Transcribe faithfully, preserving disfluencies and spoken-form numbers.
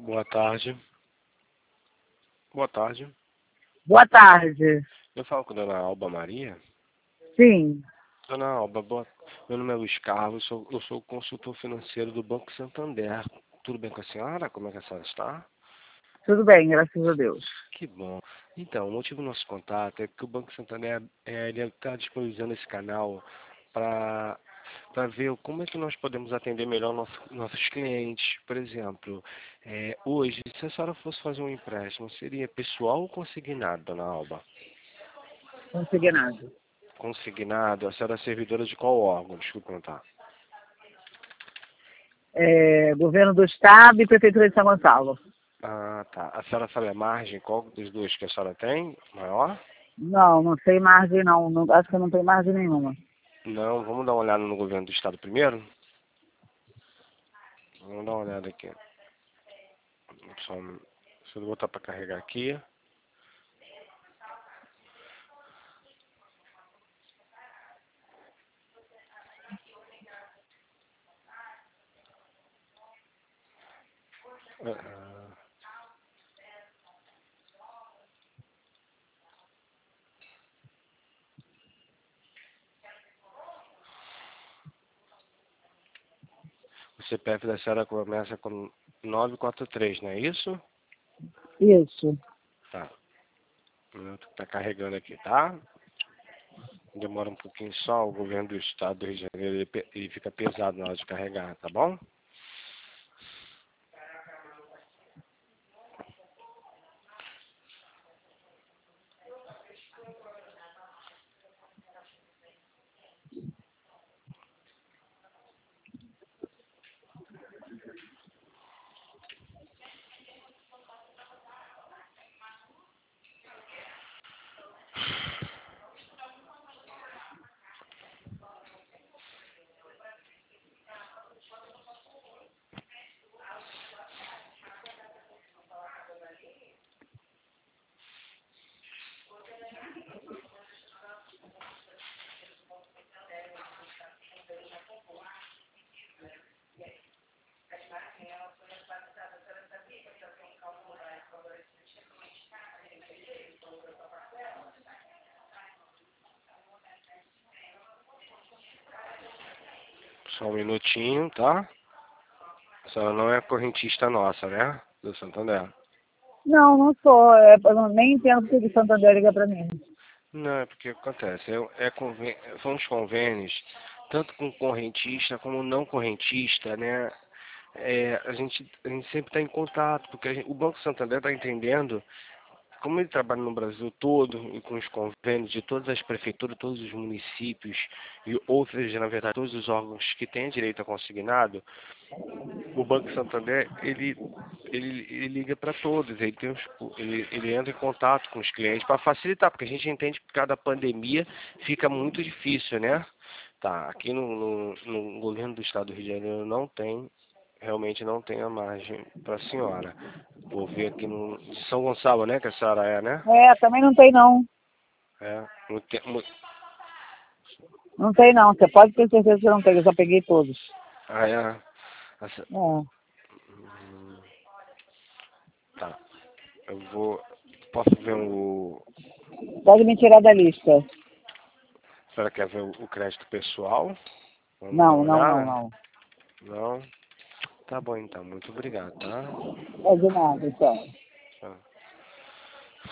Boa tarde. Boa tarde. Boa tarde. Eu falo com a dona Alba Maria? Sim. Dona Alba, boa... meu nome é Luiz Carlos, sou, eu sou consultor financeiro do Banco Santander. Tudo bem com a senhora? Como é que a senhora está? Tudo bem, graças a Deus. Que bom. Então, o motivo do nosso contato é que o Banco Santander é, ele está disponibilizando esse canal para para ver como é que nós podemos atender melhor nosso, nossos clientes. Por exemplo, é, hoje, se a senhora fosse fazer um empréstimo, seria pessoal ou consignado, dona Alba? Consignado. Consignado, a senhora é servidora de qual órgão? Desculpa perguntar. É, Governo do Estado e Prefeitura de São Gonçalo. Ah, tá. A senhora sabe a margem, qual dos dois que a senhora tem? Maior? Não, não sei margem não. não. Acho que não tem margem nenhuma. Não, vamos dar uma olhada no governo do estado primeiro? Vamos dar uma olhada aqui. Só, um- deixa eu botar para carregar aqui. Ah, ah. O C P F da senhora começa com nove quatro três, não é isso? Isso. Tá. Um minuto que tá carregando aqui, tá? Demora um pouquinho só, o governo do estado do Rio de Janeiro, ele, pe- ele fica pesado na hora de carregar, tá bom? Só um minutinho, tá? A senhora não é correntista nossa, né? Do Santander. Não, não sou. É, eu não- nem entendo porque o Santander liga para mim. Não, é porque acontece, é, é convê- são os convênios, tanto com correntista como não correntista, né? É, a gente, a gente sempre está em contato, porque a gente- o Banco Santander está entendendo, como ele trabalha no Brasil todo, e com os convênios de todas as prefeituras, todos os municípios e outras, na verdade, todos os órgãos que têm direito a consignado, o Banco Santander, ele, ele, ele liga para todos, ele, tem os, ele, ele entra em contato com os clientes para facilitar, porque a gente entende que por causa da pandemia fica muito difícil, né? Tá, aqui no, no, no governo do estado do Rio de Janeiro não tem, realmente não tem a margem para a senhora. Vou ver aqui no, de São Gonçalo, né, que a senhora é, né? É, também não tem não. É, no, te- no, Não tem não. Você pode ter certeza que eu não tenho. Eu já peguei todos. ah, é, a se- É. hum, tá, eu vou, posso ver o, Pode me tirar da lista. a senhora quer ver o, o crédito pessoal? Vamos dar Não, uma não, não, olhada? não. Não? Tá bom então, muito obrigado, tá? É de nada, então.